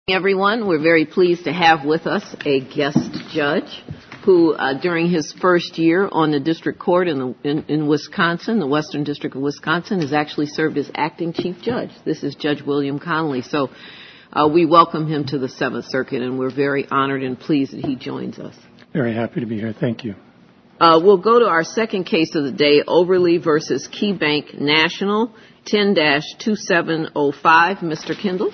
Everyone, we're very pleased to have with us a guest judge who, during his first year on the district court in Wisconsin, the Western District of Wisconsin, has actually served as acting chief judge. This is Judge William Connolly. So we welcome him to the Seventh Circuit, and we're very honored and pleased that he joins us. Very happy to be here. Thank you. We'll go to our second case of the day, Overly versus KeyBank National, 10-2705. Mr. Kendall.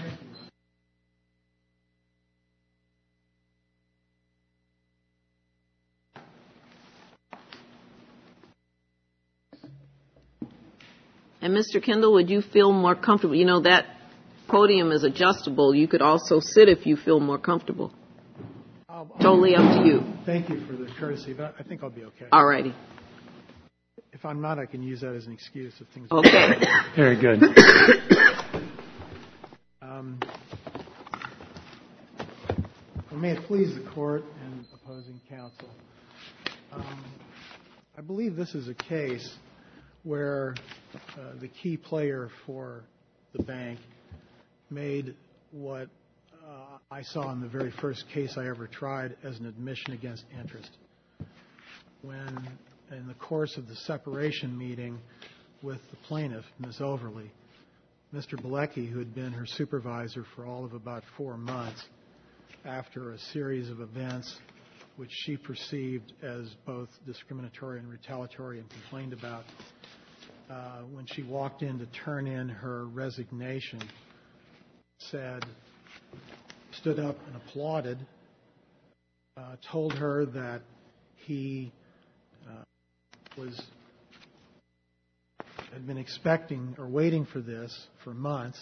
And Mr. Kendall, would you feel more comfortable? You know, that podium is adjustable. You could also sit if you feel more comfortable. Totally up to you. Thank you for the courtesy, but I think I'll be okay. All righty. If I'm not, I can use that as an excuse if things okay. Very good. May it please the court and opposing counsel. I believe this is a case where the key player for the bank made what I saw in the very first case I ever tried as an admission against interest. When, in the course of the separation meeting with the plaintiff, Ms. Overly, Mr. Bilecki, who had been her supervisor for all of about 4 months, after a series of events which she perceived as both discriminatory and retaliatory and complained about, when she walked in to turn in her resignation, stood up and applauded, told her that he had been expecting or waiting for this for months,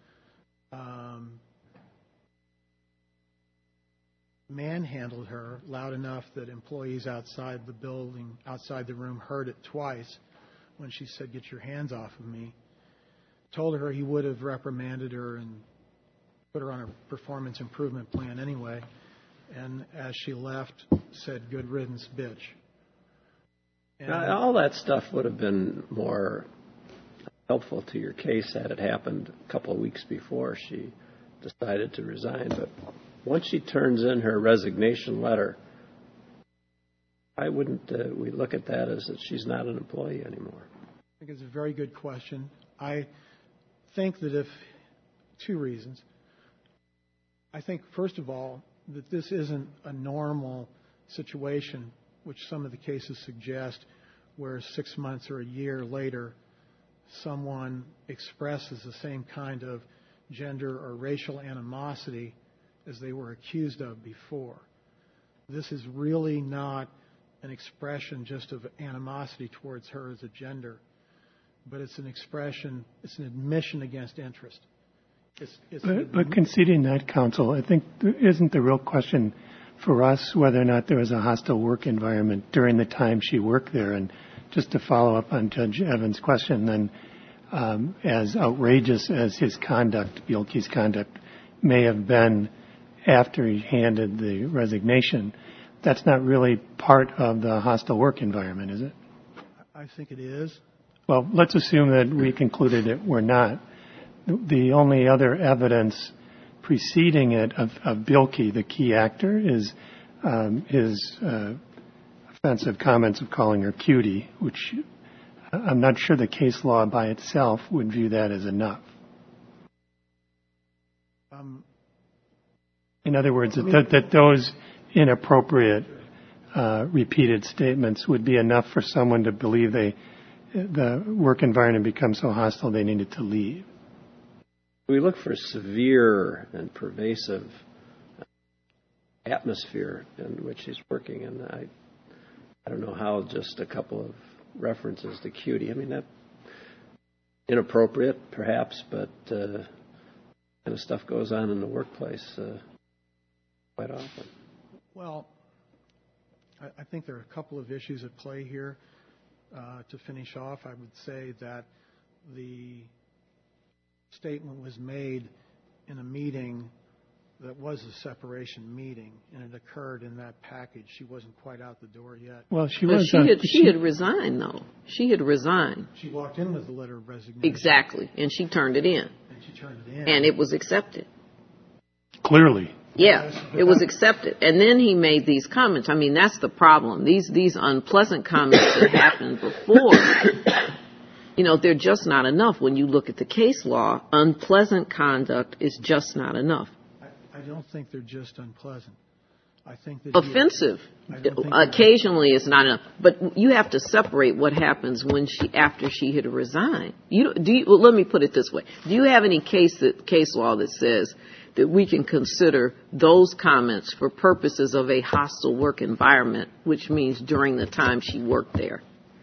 manhandled her loud enough that employees outside the building, outside the room, heard it twice when she said, "Get your hands off of me," told her he would have reprimanded her and put her on a performance improvement plan anyway, and as she left, said, "Good riddance, bitch." And all that stuff would have been more helpful to your case had it happened a couple of weeks before she decided to resign. But once she turns in her resignation letter, why wouldn't we look at that as that she's not an employee anymore? I think it's a very good question. I think that two reasons. I think, first of all, that this isn't a normal situation, which some of the cases suggest, where 6 months or a year later, someone expresses the same kind of gender or racial animosity as they were accused of before. This is really not an expression just of animosity towards her as a gender, but it's an admission against interest. But conceding that, counsel, I think isn't the real question for us whether or not there was a hostile work environment during the time she worked there. And just to follow up on Judge Evans' question, then as outrageous as his conduct, Bielke's conduct, may have been after he handed the resignation, that's not really part of the hostile work environment, is it? I think it is. Well, let's assume that we concluded it were not. The only other evidence preceding it of Bielke, the key actor, is his offensive comments of calling her cutie, which I'm not sure the case law by itself would view that as enough. In other words, that those inappropriate repeated statements would be enough for someone to believe the work environment becomes so hostile they needed to leave. We look for severe and pervasive atmosphere in which he's working, and I don't know how just a couple of references to cutie. I mean, that inappropriate, perhaps, but kind of stuff goes on in the workplace quite often. Well, I think there are a couple of issues at play here. To finish off, I would say that the statement was made in a meeting that was a separation meeting, and it occurred in that package. She wasn't quite out the door yet. Well, she had resigned, though. She had resigned. She walked in with a letter of resignation. Exactly, and she turned it in. And it was accepted. clearly. Yeah, it was accepted. And then he made these comments. I mean, that's the problem. These unpleasant comments that happened before, they're just not enough. When you look at the case law, unpleasant conduct is just not enough. I don't think they're just unpleasant. I think that offensive occasionally is not enough. But you have to separate what happens after she had resigned. Let me put it this way. Do you have any case law that says that we can consider those comments for purposes of a hostile work environment, which means during the time she worked there?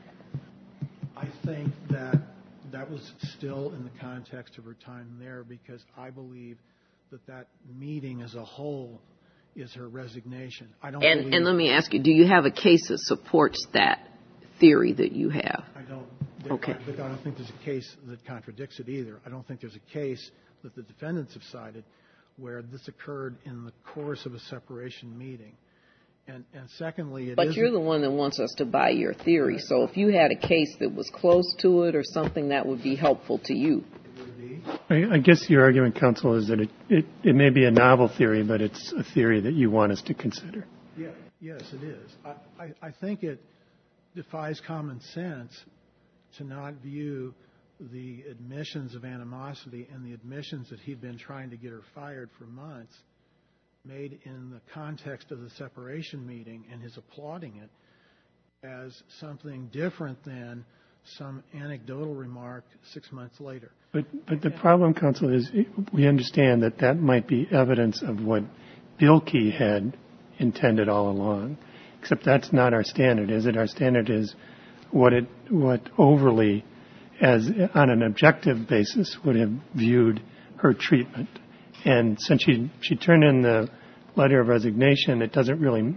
I think that was still in the context of her time there, because I believe that meeting as a whole is her resignation. And let me ask you, do you have a case that supports that theory that you have? I don't. Okay. I don't think there's a case that contradicts it either. I don't think there's a case that the defendants have cited where this occurred in the course of a separation meeting. And secondly, But you're the one that wants us to buy your theory. So if you had a case that was close to it or something, that would be helpful to you. I guess your argument, counsel, is that it may be a novel theory, but it's a theory that you want us to consider. Yeah, yes, it is. I think it defies common sense to not view the admissions of animosity and the admissions that he'd been trying to get her fired for months, made in the context of the separation meeting and his applauding it, as something different than some anecdotal remark 6 months later. But the problem, counsel, is we understand that might be evidence of what Bilkey had intended all along. Except that's not our standard, is it? Our standard is what overly, as on an objective basis, would have viewed her treatment. And since she turned in the letter of resignation, it doesn't really.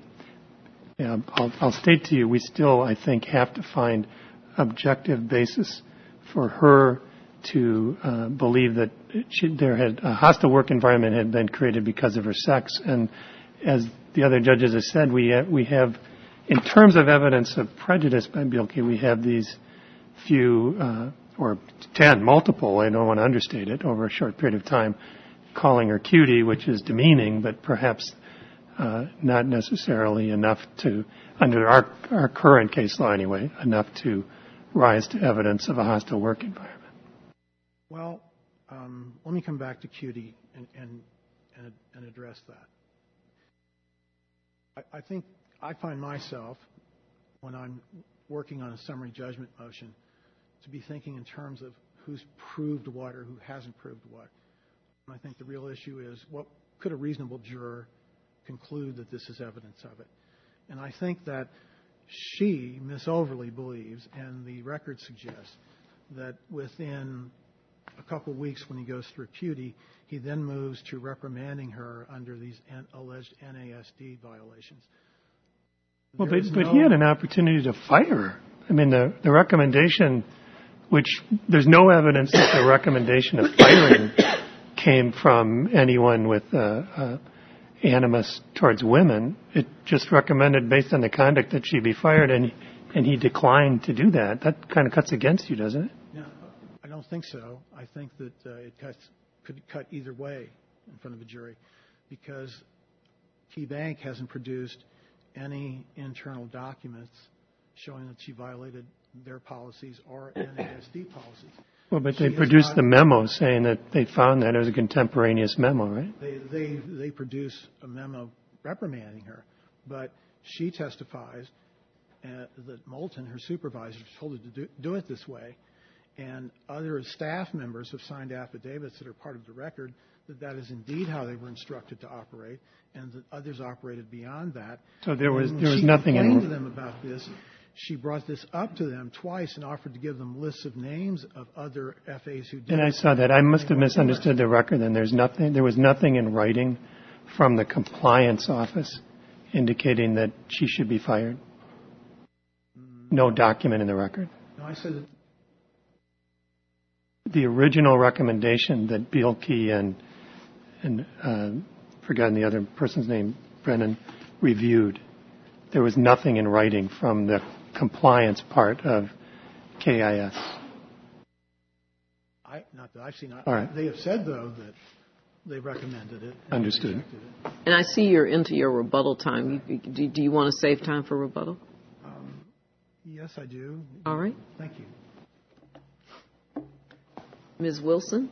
I'll state to you, we still, I think, have to find objective basis for her to believe that a hostile work environment had been created because of her sex. And as the other judges have said, we have, in terms of evidence of prejudice by Bilkey, we have these few, or 10, multiple, I don't want to understate it, over a short period of time, calling her cutie, which is demeaning, but perhaps not necessarily enough to, under our current case law anyway, enough to rise to evidence of a hostile work environment. Well, let me come back to cutie and address that. I think I find myself, when I'm working on a summary judgment motion, to be thinking in terms of who's proved what or who hasn't proved what. And I think the real issue is, what could a reasonable juror conclude that this is evidence of it? And I think that she, Miss Overly, believes, and the record suggests, that within a couple of weeks when he goes through cutie, he then moves to reprimanding her under these alleged NASD violations. Well, but he had an opportunity to fire her. I mean, the recommendation, which there's no evidence that the recommendation of firing came from anyone with animus towards women. It just recommended, based on the conduct, that she be fired, and he declined to do that. That kind of cuts against you, doesn't it? No, I don't think so. I think that it could cut either way in front of a jury, because Key Bank hasn't produced any internal documents showing that she violated their policies or NASD policies. Well, but they produced the memo saying that they found that it was a contemporaneous memo, right? They produce a memo reprimanding her, but she testifies that Moulton, her supervisor, told her to do it this way, and other staff members have signed affidavits that are part of the record that is indeed how they were instructed to operate, and that others operated beyond that. So there was nothing in. She complained to them about this. She brought this up to them twice and offered to give them lists of names of other FAs who did. And I saw that. I must have misunderstood the record. Then there was nothing in writing from the compliance office indicating that she should be fired. No document in the record. No, I said that the original recommendation that Bielke and forgotten the other person's name, Brennan, reviewed. There was nothing in writing from the compliance part of KIS. Not that I've seen. All right. They have said, though, that they recommended it. Understood. Rejected it. And I see you're into your rebuttal time. Do you want to save time for rebuttal? Yes, I do. All right. Thank you. Ms. Wilson?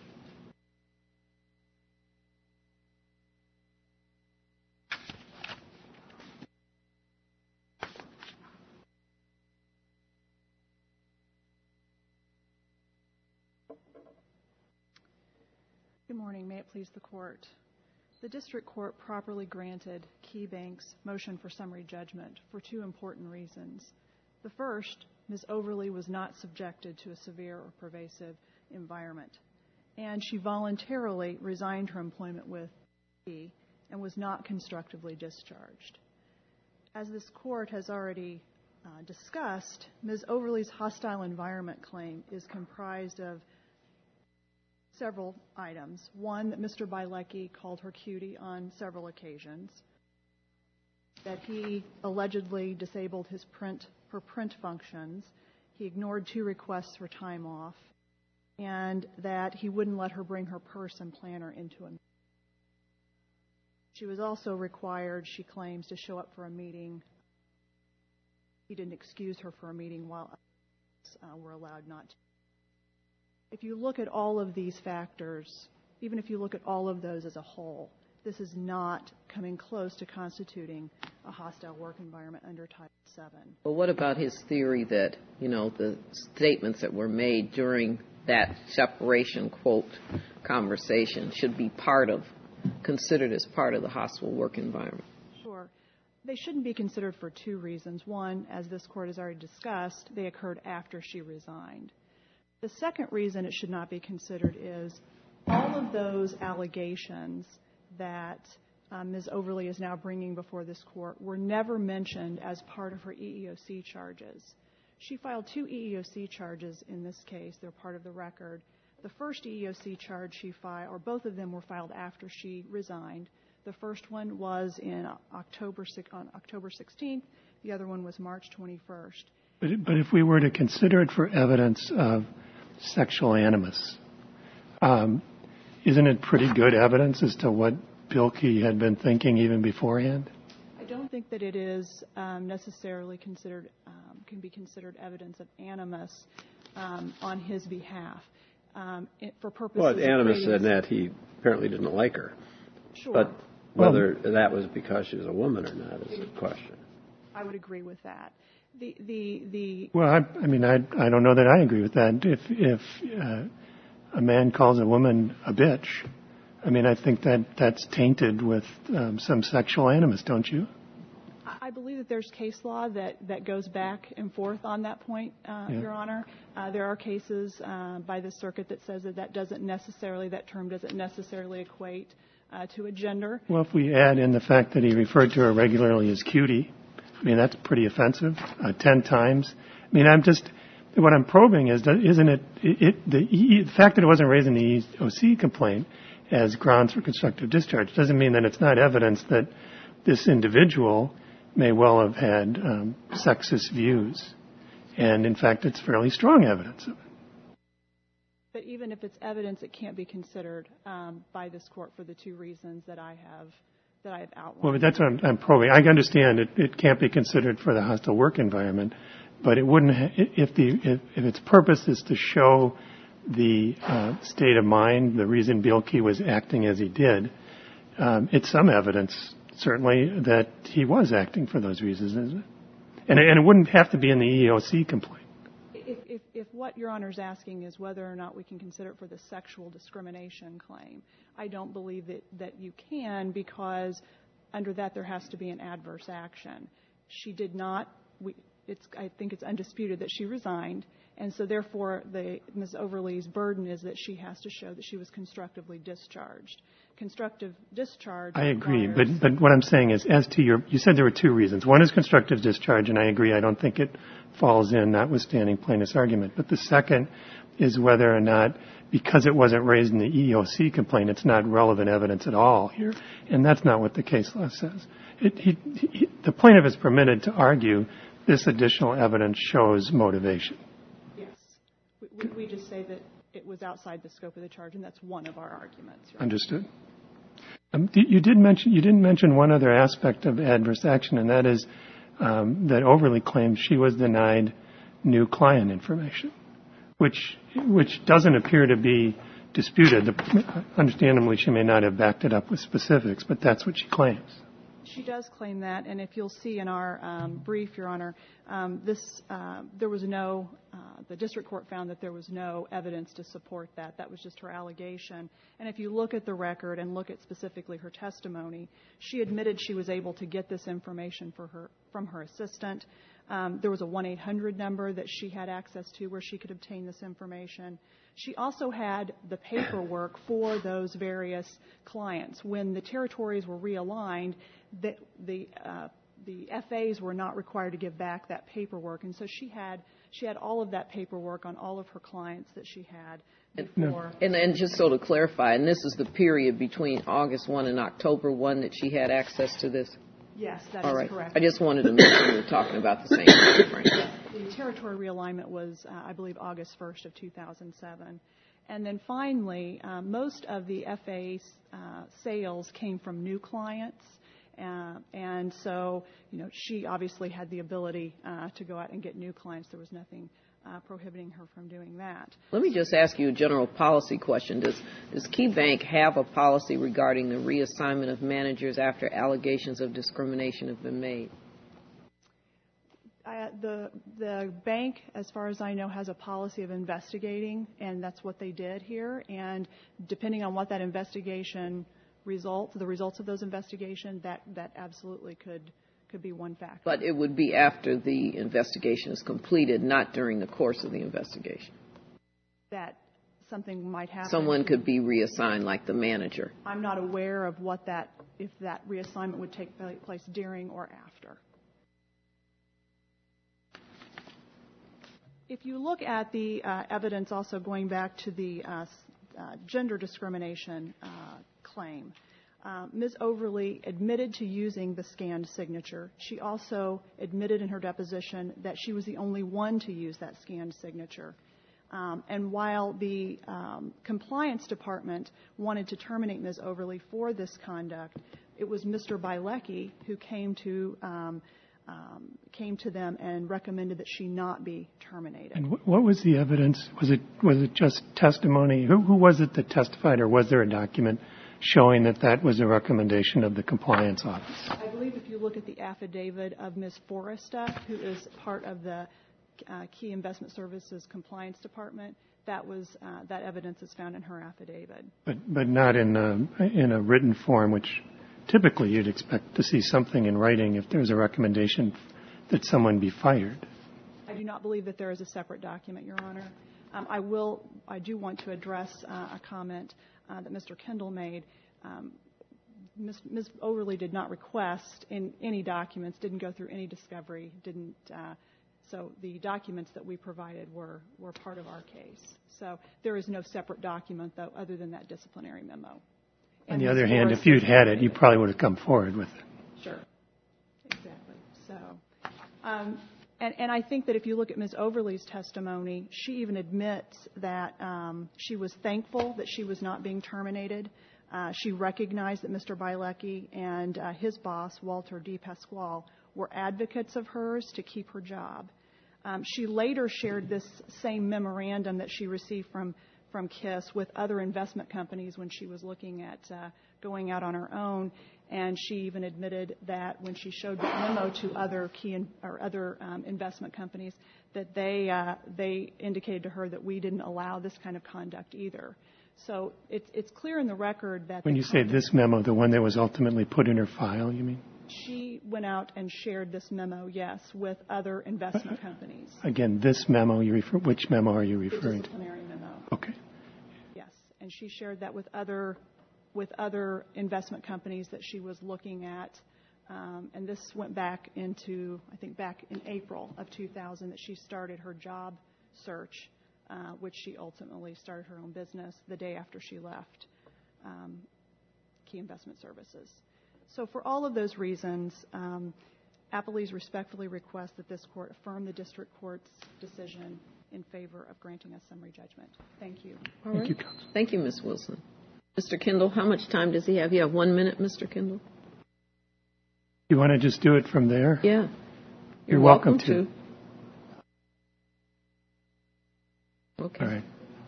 Good morning. May it please the Court. The District Court properly granted KeyBank's motion for summary judgment for two important reasons. The first, Ms. Overly was not subjected to a severe or pervasive environment, and she voluntarily resigned her employment with Key and was not constructively discharged. As this Court has already discussed, Ms. Overly's hostile environment claim is comprised of several items. One, that Mr. Bielecki called her cutie on several occasions, that he allegedly disabled her print functions, he ignored 2 requests for time off, and that he wouldn't let her bring her purse and planner into a meeting. She was also required, she claims, to show up for a meeting. He didn't excuse her for a meeting while others were allowed not to. If you look at all of these factors, even if you look at all of those as a whole, this is not coming close to constituting a hostile work environment under Title VII. Well, what about his theory that, the statements that were made during that separation, quote, conversation should be considered as part of the hostile work environment? Sure. They shouldn't be considered for 2 reasons. One, as this Court has already discussed, they occurred after she resigned. The second reason it should not be considered is all of those allegations that Ms. Overly is now bringing before this Court were never mentioned as part of her EEOC charges. She filed 2 EEOC charges in this case. They're part of the record. The first EEOC charge she filed, or both of them were filed after she resigned. The first one was on October 16th. The other one was March 21st. But if we were to consider it for evidence of sexual animus, isn't it pretty good evidence as to what Bilkey had been thinking even beforehand? I don't think that it is necessarily considered, can be considered evidence of animus on his behalf. For purposes Well, animus in of that he apparently didn't like her. Sure. But whether that was because she was a woman or not is a question. I would agree with that. Well, I don't know that I agree with that. If a man calls a woman a bitch, I think that's tainted with some sexual animus, don't you? I believe that there's case law that goes back and forth on that point, Your Honor. There are cases by the circuit that says that term doesn't necessarily equate to a gender. Well, if we add in the fact that he referred to her regularly as cutie, that's pretty offensive, 10 times. What I'm probing is, isn't it the fact that it wasn't raised in the EEOC complaint as grounds for constructive discharge doesn't mean that it's not evidence that this individual may well have had sexist views. And, in fact, it's fairly strong evidence of it. But even if it's evidence, it can't be considered by this Court for the 2 reasons that I have outlined. Well, but that's what I'm probing. I understand it can't be considered for the hostile work environment, but it wouldn't if its purpose is to show the state of mind, the reason Bilkey was acting as he did. It's some evidence, certainly, that he was acting for those reasons, isn't it? And it wouldn't have to be in the EEOC complaint. If what Your Honor is asking is whether or not we can consider it for the sexual discrimination claim, I don't believe that you can, because under that there has to be an adverse action. She did not. I think it's undisputed that she resigned, and so therefore Ms. Overly's burden is that she has to show that she was constructively discharged. Constructive discharge. I agree, but what I'm saying is, as to you said there were 2 reasons. One is constructive discharge, and I agree. I don't think it falls in, notwithstanding plaintiff's argument. But the second is whether or not, because it wasn't raised in the EEOC complaint, it's not relevant evidence at all here, and that's not what the case law says. The plaintiff is permitted to argue this additional evidence shows motivation. Yes. We just say that it was outside the scope of the charge, and that's one of our arguments. Right? Understood. You didn't mention one other aspect of adverse action, and that is that Overly claims she was denied new client information, which doesn't appear to be disputed. Understandably, she may not have backed it up with specifics, but that's what she claims. She does claim that, and if you'll see in our brief, Your Honor, there was no, the district court found that there was no evidence to support that. That was just her allegation. And if you look at the record and look at specifically her testimony, she admitted she was able to get this information from her assistant. There was a 1-800 number that she had access to where she could obtain this information. She also had the paperwork for those various clients. When the territories were realigned, the FAs were not required to give back that paperwork, and so she had all of that paperwork on all of her clients that she had before. And just so to clarify, and this is the period between August 1 and October 1 that she had access to this? Yes, that all is right. correct. I just wanted to make sure we were talking about the same time frame. The territory realignment was, I believe, August 1st of 2007. And then finally, most of the FA sales came from new clients. And so, she obviously had the ability to go out and get new clients. There was nothing prohibiting her from doing that. Let me just ask you a general policy question. Does KeyBank have a policy regarding the reassignment of managers after allegations of discrimination have been made? The bank, as far as I know, has a policy of investigating, and that's what they did here. And depending on what that investigation the results of those investigations, that absolutely could be one factor. But it would be after the investigation is completed, not during the course of the investigation. That something might happen. Someone could be reassigned, like the manager. I'm not aware of if that reassignment would take place during or after. If you look at the evidence, also going back to the gender discrimination claim, Ms. Overly admitted to using the scanned signature. She also admitted in her deposition that she was the only one to use that scanned signature. And while the compliance department wanted to terminate Ms. Overly for this conduct, it was Mr. Bielecki who came to them and recommended that she not be terminated. And what was the evidence? Was it just testimony? Who was it that testified, or was there a document showing that was a recommendation of the compliance office? I believe if you look at the affidavit of Ms. Forresta, who is part of the Key Investment Services Compliance Department, that evidence is found in her affidavit. But not in a written form, which typically you'd expect to see something in writing if there's a recommendation that someone be fired. I do not believe that there is a separate document, Your Honor. I do want to address a comment that Mr. Kendall made. Ms. Overly did not request in any documents, didn't go through any discovery, so the documents that we provided were part of our case. So there is no separate document, though, other than that disciplinary memo. On the other hand, if you'd had it, you probably would have come forward with it. Sure. Exactly. So, and I think that if you look at Ms. Overly's testimony, she even admits that she was thankful that she was not being terminated. She recognized that Mr. Bielecki and his boss, Walter D. Pasquale, were advocates of hers to keep her job. She later shared this same memorandum that she received from KISS with other investment companies when she was looking at going out on her own, and she even admitted that when she showed the memo to other investment companies, that they indicated to her that we didn't allow this kind of conduct either. So it's clear in the record that when you say this memo, the one that was ultimately put in her file, you mean? She went out and shared this memo, yes, with other investment companies. Again, this memo, which memo are you referring to? The disciplinary memo. Okay. Yes, and she shared that with other investment companies that she was looking at, and this went back into, I think, back in April of 2000 that she started her job search, which she ultimately started her own business the day after she left Key Investment Services. So for all of those reasons, Appellees respectfully request that this Court affirm the District Court's decision in favor of granting a summary judgment. Thank you. All Thank right. you, counsel. Thank you, Ms. Wilson. Mr. Kendall, how much time does he have? You have 1 minute, Mr. Kendall? You want to just do it from there? Yeah. You're welcome to. Okay. All right.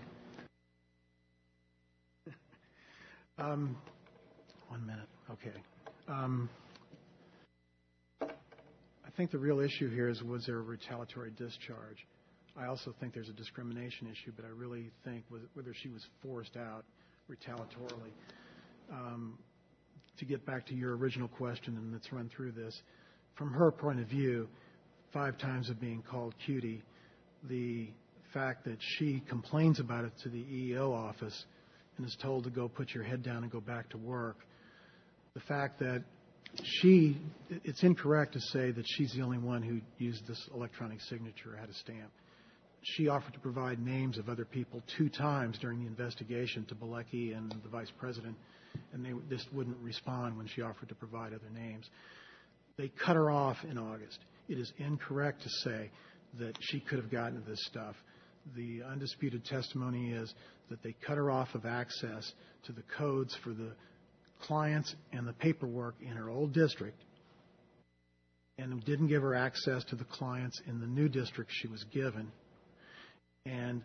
1 minute. Okay. I think the real issue here is, was there a retaliatory discharge? I also think there's a discrimination issue, but I really think whether she was forced out retaliatorily. To get back to your original question, and let's run through this. From her point of view, 5 times of being called cutie, the fact that she complains about it to the EEO office and is told to go put your head down and go back to work, the fact that it's incorrect to say that she's the only one who used this electronic signature or had a stamp. She offered to provide names of other people 2 times during the investigation to Bilecki and the vice president, and they just wouldn't respond when she offered to provide other names. They cut her off in August. It is incorrect to say that she could have gotten to this stuff. The undisputed testimony is that they cut her off of access to the codes for the clients and the paperwork in her old district, and didn't give her access to the clients in the new district she was given. And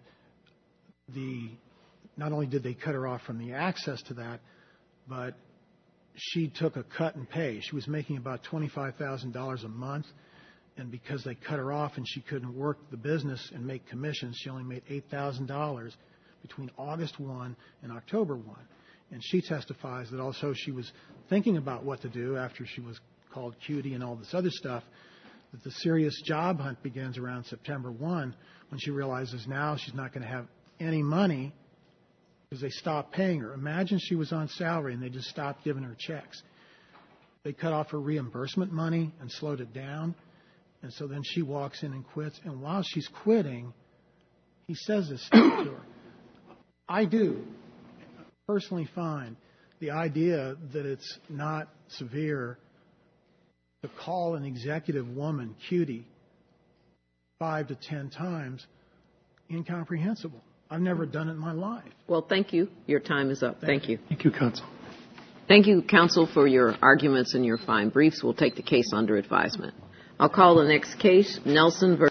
not only did they cut her off from the access to that, but she took a cut in pay. She was making about $25,000 a month, and because they cut her off and she couldn't work the business and make commissions, she only made $8,000 between August 1 and October 1. And she testifies that also she was thinking about what to do after she was called cutie and all this other stuff, that the serious job hunt begins around September 1 when she realizes now she's not going to have any money because they stopped paying her. Imagine she was on salary and they just stopped giving her checks. They cut off her reimbursement money and slowed it down. And so then she walks in and quits. And while she's quitting, he says this stuff to her. I do personally find the idea that it's not severe to call an executive woman cutie 5 to 10 times incomprehensible. I've never done it in my life. Well, thank you. Your time is up. Thank you. Thank you, counsel. Thank you, counsel, for your arguments and your fine briefs. We'll take the case under advisement. I'll call the next case, Nelson v.